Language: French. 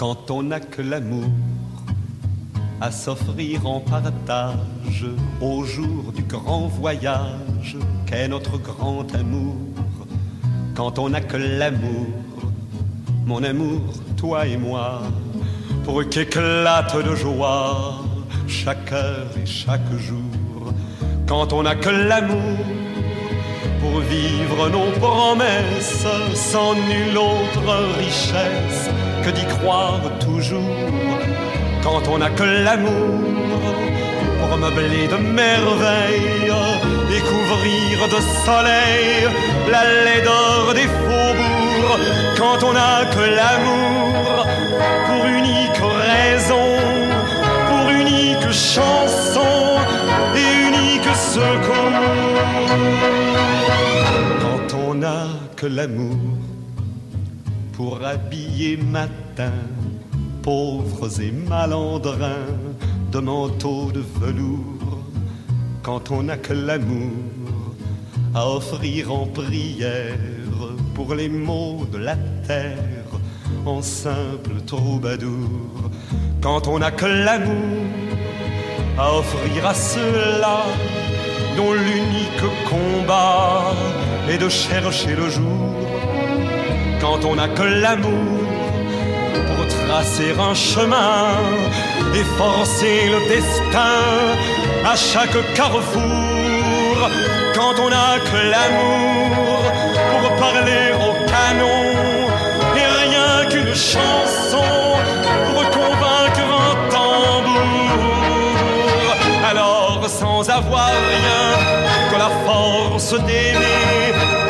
quand on n'a que l'amour à s'offrir en partage au jour du grand voyage qu'est notre grand amour. Quand on n'a que l'amour, mon amour, toi et moi, pour qu'éclate de joie chaque heure et chaque jour. Quand on n'a que l'amour pour vivre nos promesses sans nulle autre richesse que d'y croire toujours. Quand on n'a que l'amour pour meubler de merveilles et couvrir de soleil la laideur des faubourgs. Quand on n'a que l'amour pour unique raison, pour unique chanson et unique secours. Quand on n'a que l'amour pour habiller matin pauvres et malandrins de manteaux de velours. Quand on n'a que l'amour à offrir en prière pour les maux de la terre en simple troubadour. Quand on n'a que l'amour à offrir à ceux-là dont l'unique combat est de chercher le jour. Quand on n'a que l'amour pour tracer un chemin et forcer le destin à chaque carrefour. Quand on n'a que l'amour pour parler au canon et rien qu'une chanson pour convaincre un tambour. Alors sans avoir rien que la force d'aimer